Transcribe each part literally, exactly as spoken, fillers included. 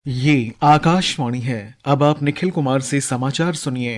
ये आकाशवाणी है। अब आप निखिल कुमार से समाचार सुनिए।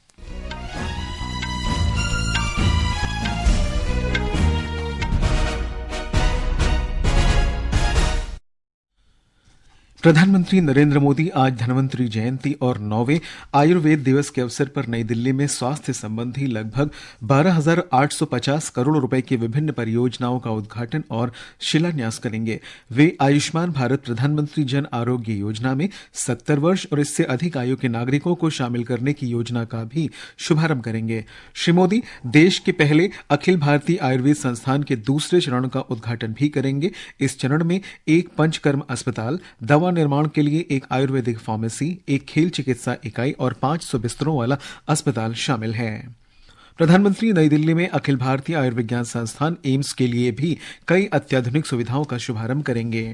प्रधानमंत्री नरेंद्र मोदी आज धन्वंतरि जयंती और नौवें आयुर्वेद दिवस के अवसर पर नई दिल्ली में स्वास्थ्य संबंधी लगभग बारह हज़ार आठ सौ पचास करोड़ रुपए की विभिन्न परियोजनाओं का उद्घाटन और शिलान्यास करेंगे। वे आयुष्मान भारत प्रधानमंत्री जन आरोग्य योजना में सत्तर वर्ष और इससे अधिक आयु के नागरिकों को शामिल करने की योजना का भी शुभारंभ करेंगे। श्री मोदी देश के पहले अखिल भारतीय आयुर्वेद संस्थान के दूसरे चरण का उद्घाटन भी करेंगे। इस चरण में एक पंचकर्म अस्पताल, दवा निर्माण के लिए एक आयुर्वेदिक फार्मेसी, एक खेल चिकित्सा इकाई और पांच सौ बिस्तरों वाला अस्पताल शामिल है। प्रधानमंत्री नई दिल्ली में अखिल भारतीय आयुर्विज्ञान संस्थान एम्स के लिए भी कई अत्याधुनिक सुविधाओं का शुभारंभ करेंगे।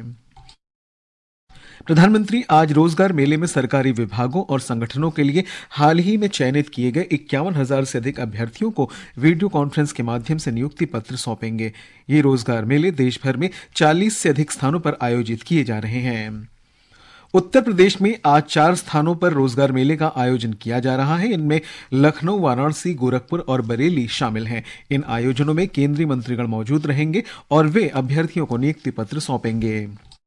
प्रधानमंत्री आज रोजगार मेले में सरकारी विभागों और संगठनों के लिए हाल ही में चयनित किए गए इक्यावन हजार से अधिक अभ्यर्थियों को वीडियो कॉन्फ्रेंस के माध्यम से नियुक्ति पत्र सौंपेंगे। ये रोजगार मेले देश भर में चालीस से अधिक स्थानों पर आयोजित किए जा रहे हैं। उत्तर प्रदेश में आज चार स्थानों पर रोजगार मेले का आयोजन किया जा रहा है। इनमें लखनऊ, वाराणसी, गोरखपुर और बरेली शामिल हैं। इन आयोजनों में केंद्रीय मंत्रीगण मौजूद रहेंगे और वे अभ्यर्थियों को नियुक्ति पत्र सौंपेंगे।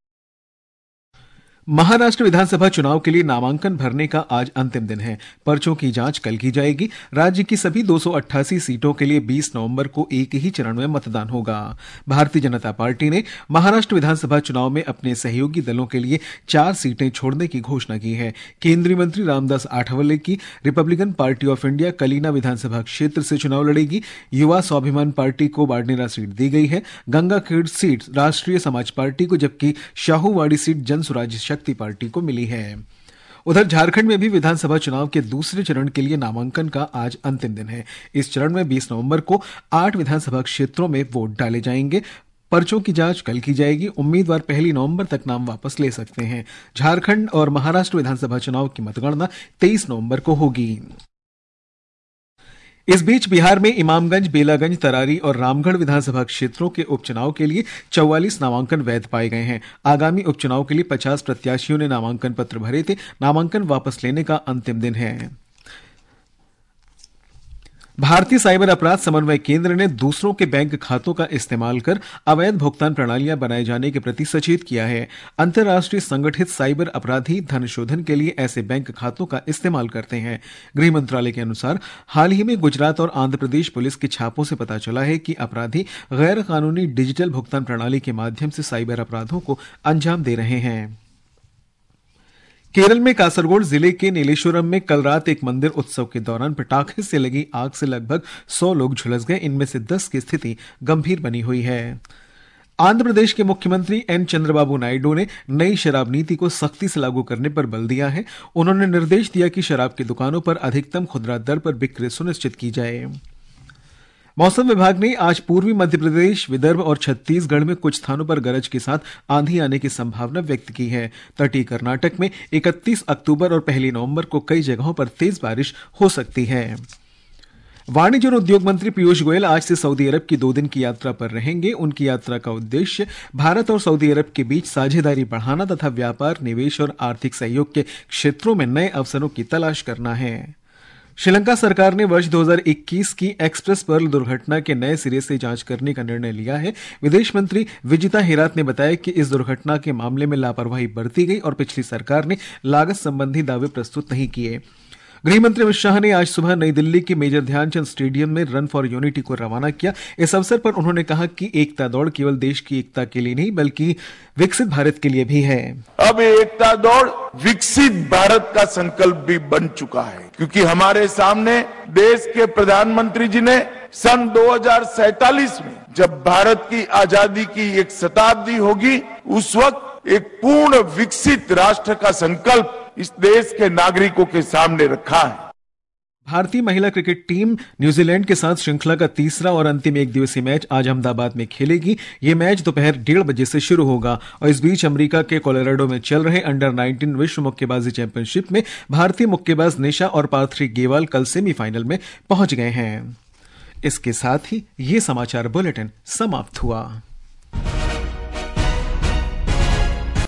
महाराष्ट्र विधानसभा चुनाव के लिए नामांकन भरने का आज अंतिम दिन है। पर्चों की जांच कल की जाएगी। राज्य की सभी दो सौ अट्ठासी सीटों के लिए बीस नवंबर को एक ही चरण में मतदान होगा। भारतीय जनता पार्टी ने महाराष्ट्र विधानसभा चुनाव में अपने सहयोगी दलों के लिए चार सीटें छोड़ने की घोषणा की है। केंद्रीय मंत्री रामदास आठवले की Republican Party of India Kalina विधानसभा क्षेत्र से चुनाव लड़ेगी। युवा स्वाभिमान पार्टी को बाड़मेरा सीट दी गई है। गंगाखेड़ सीट राष्ट्रीय समाज पार्टी को, जबकि शाहूवाड़ी सीट जन स्वराज शक्ति पार्टी को मिली है। उधर झारखंड में भी विधानसभा चुनाव के दूसरे चरण के लिए नामांकन का आज अंतिम दिन है। इस चरण में बीस नवंबर को आठ विधानसभा क्षेत्रों में वोट डाले जाएंगे। पर्चों की जांच कल की जाएगी। उम्मीदवार पहली नवंबर तक नाम वापस ले सकते हैं। झारखंड और महाराष्ट्र विधानसभा चुनाव की मतगणना तेईस नवंबर को होगी। इस बीच बिहार में इमामगंज, बेलागंज, तरारी और रामगढ़ विधानसभा क्षेत्रों के उपचुनाव के लिए चौवालीस नामांकन वैध पाए गए हैं। आगामी उपचुनाव के लिए पचास प्रत्याशियों ने नामांकन पत्र भरे थे। नामांकन वापस लेने का अंतिम दिन है। भारतीय साइबर अपराध समन्वय केंद्र ने दूसरों के बैंक खातों का इस्तेमाल कर अवैध भुगतान प्रणालियां बनाए जाने के प्रति सचेत किया है। अंतर्राष्ट्रीय संगठित साइबर अपराधी धन शोधन के लिए ऐसे बैंक खातों का इस्तेमाल करते हैं। गृह मंत्रालय के अनुसार हाल ही में गुजरात और आंध्र प्रदेश पुलिस के छापों से पता चला है कि अपराधी गैर कानूनी डिजिटल भुगतान प्रणाली के माध्यम से साइबर अपराधों को अंजाम दे रहे हैं। केरल में कासरगोड जिले के नीलेश्वरम में कल रात एक मंदिर उत्सव के दौरान पटाखे से लगी आग से लगभग सौ लोग झुलस गए। इनमें से दस की स्थिति गंभीर बनी हुई है। आंध्र प्रदेश के मुख्यमंत्री एन चंद्रबाबू नायडू ने नई शराब नीति को सख्ती से लागू करने पर बल दिया है। उन्होंने निर्देश दिया कि शराब की दुकानों पर अधिकतम खुदरा दर पर बिक्री सुनिश्चित की जाए। मौसम विभाग ने आज पूर्वी मध्य प्रदेश, विदर्भ और छत्तीसगढ़ में कुछ स्थानों पर गरज के साथ आंधी आने की संभावना व्यक्त की है। तटीय कर्नाटक में इकतीस अक्टूबर और पहली नवंबर को कई जगहों पर तेज बारिश हो सकती है। वाणिज्य और उद्योग मंत्री पीयूष गोयल आज से सऊदी अरब की दो दिन की यात्रा पर रहेंगे। उनकी यात्रा का उद्देश्य भारत और सऊदी अरब के बीच साझेदारी बढ़ाना तथा व्यापार, निवेश और आर्थिक सहयोग के क्षेत्रों में नए अवसरों की तलाश करना है। श्रीलंका सरकार ने वर्ष दो हज़ार इक्कीस की एक्सप्रेस पर्ल दुर्घटना के नए सिरे से जांच करने का निर्णय लिया है। विदेश मंत्री विजिता हेरात ने बताया कि इस दुर्घटना के मामले में लापरवाही बरती गई और पिछली सरकार ने लागत संबंधी दावे प्रस्तुत नहीं किए। गृह मंत्री अमित शाह ने आज सुबह नई दिल्ली के मेजर ध्यानचंद स्टेडियम में रन फॉर यूनिटी को रवाना किया। इस अवसर पर उन्होंने कहा कि एकता दौड़ केवल देश की एकता के लिए नहीं बल्कि विकसित भारत के लिए भी है। अब एकता दौड़ विकसित भारत का संकल्प भी बन चुका है, क्योंकि हमारे सामने देश के प्रधानमंत्री जी ने सन दो हज़ार सैंतालीस में जब भारत की आजादी की एक शताब्दी होगी, उस वक्त एक पूर्ण विकसित राष्ट्र का संकल्प इस देश के नागरिकों के सामने रखा है। भारतीय महिला क्रिकेट टीम न्यूजीलैंड के साथ श्रृंखला का तीसरा और अंतिम एक दिवसीय मैच आज अहमदाबाद में खेलेगी। ये मैच दोपहर डेढ़ बजे से शुरू होगा। और इस बीच अमेरिका के कोलोराडो में चल रहे अंडर नाइनटीन विश्व मुक्केबाजी चैंपियनशिप में भारतीय मुक्केबाज निशा और पार्थी गेवाल कल सेमीफाइनल में पहुंच गए हैं। इसके साथ ही ये समाचार बुलेटिन समाप्त हुआ।